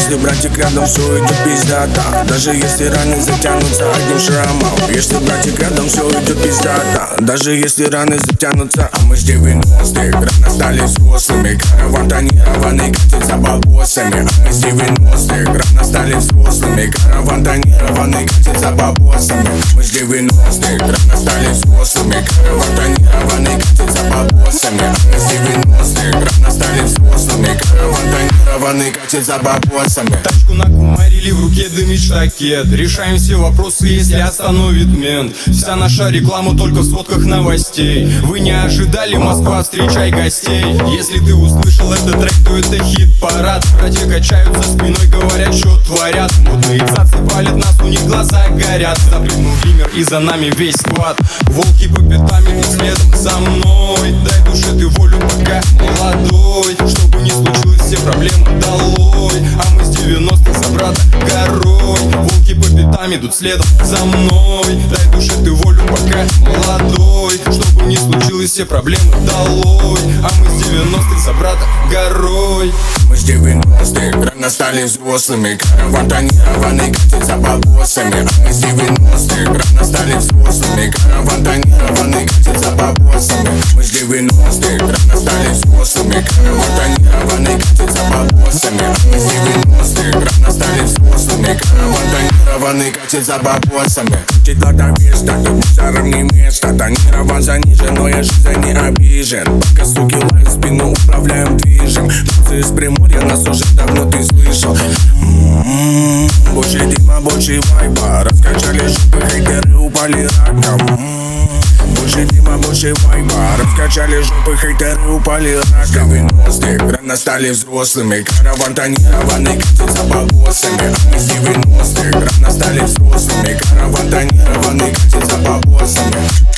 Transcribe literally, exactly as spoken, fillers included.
Если братик рядом, все идет пиздата. Даже если раны затянутся одним шрамом. Если братик рядом, все идет пиздата. Даже если раны затянутся. А мы с девяностых рано стали взрослыми. Караван тонированный катит за бабосами. А мы с девяностых рано стали взрослыми. Караван тонированный катит за бабосами. Мы с девяностых рано стали взрослыми. Караван тонированный катит за бабосами. А мы с девяностых рано стали взрослыми. Караван тонированный катит за бабосами. Тачку накумарили, в руке дымит штакет. Решаем все вопросы, если остановит мент. Вся наша реклама только в сводках новостей. Вы не ожидали, Москва, встречай гостей. Если ты услышал этот трек, то это хит-парад. Братья качают за спиной, говорят, что творят. Модные цацы палят нас, у них глаза горят. Запрыгнул гример и за нами весь сквад. Волки по пятам идут следом за мной. Дай душе ты волю, пока молодой. Чтобы не случилось, все проблемы долой. А мы с девяностых за брата горой. Волки по пятам идут следом за мной. Дай душе ты волю, пока молодой. Чтобы не случилось, все проблемы долой. А мы с девяностых за брата горой. Мы с девяностых рано стали взрослыми. Караван тонированный катит за бабосами. А мы с девяностых рано стали взрослыми. Караван тонированный катит за бабосами. Мы с девяностых рано стали взрослыми. Караван тонированный катит за бабосами. А мы с девяностых рано стали взрослыми. Караван тонированный катит за бабосами. Крутит лотовеста, тут мусором не место. Тонирован занижен, но я жизнь не обижен. Пока суки лают в спину, управляем движем. Птицы из Приморья, нас уже давно ты слышал. М-м-м, больше дыма, больше вайба. Раскачали жопы, хейтеры упали раком. М-м-м, больше дыма, больше вайба. Раскачали жопы, хейтеры упали раком. девяностых рано стали взрослыми. Караван тонированный катит за бабосами. А мы с девяностых рано стали взрослыми. Караван тонированный катит за бабосами.